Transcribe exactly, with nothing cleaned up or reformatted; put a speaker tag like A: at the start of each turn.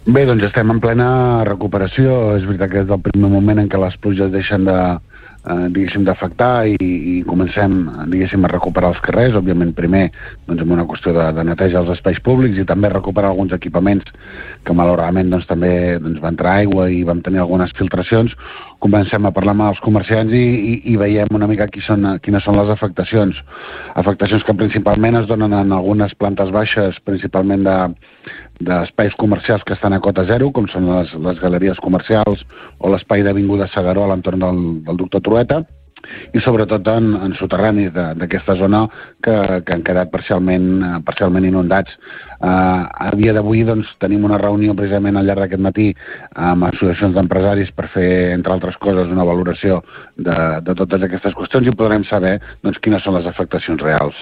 A: Bé, doncs estem en plena recuperació. És veritat que és el primer moment en què les pluges deixen de, eh, diguéssim, d'afectar i, i comencem, diguéssim, a recuperar els carrers. Òbviament, primer, doncs, amb una qüestió de, de neteja als espais públics i també recuperar alguns equipaments que, malauradament, doncs, també doncs, va entrar aigua i vam tenir algunes filtracions. Comencem a parlar amb els comerciants i, i, i veiem una mica qui són, quines són les afectacions. Afectacions que principalment es donen en algunes plantes baixes, principalment de d'espais comercials que estan a cota zero, com són les, les galeries comercials o l'espai d'Avinguda S'Agaró a l'entorn del, del doctor Trueta, i sobretot en, en soterranis d'aquesta zona que, que han quedat parcialment, parcialment inundats. Uh, a dia d'avui doncs, tenim una reunió precisament al llarg d'aquest matí amb associacions d'empresaris per fer, entre altres coses, una valoració de, de totes aquestes qüestions i podrem saber doncs, quines són les afectacions reals.